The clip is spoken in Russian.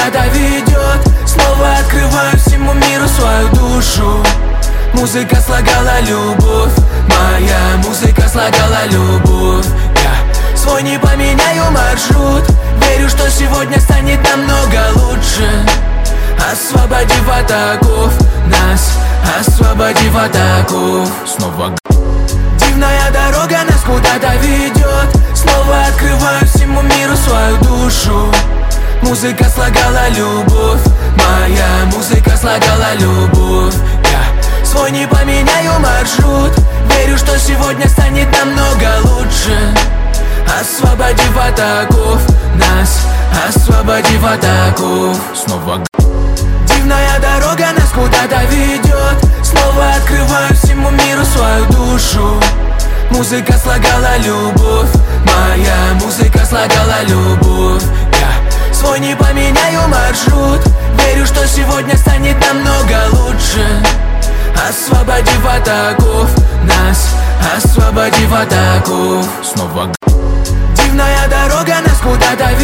куда-то ведет. Снова открываю всему миру свою душу. Музыка слагала любовь, моя музыка слагала любовь. Я свой не поменяю маршрут. Верю, что сегодня станет намного лучше. Освободив от оков нас, освободив от оков. Снова дивная дорога нас куда-то ведет. Снова открываю всему миру свою душу. Музыка слагала любовь, моя музыка слагала любовь. Я свой не поменяю маршрут. Верю, что сегодня станет намного лучше. Освободив от оков нас, освободив от оков. Снова дивная дорога нас куда-то ведет. Снова открываю всему миру свою душу. Музыка слагала любовь, моя музыка слагала любовь. Я свой не поменяю маршрут. Верю, что сегодня станет намного лучше. Освободив от оков нас, освободив от оков. Снова дивная дорога нас куда-то ведет.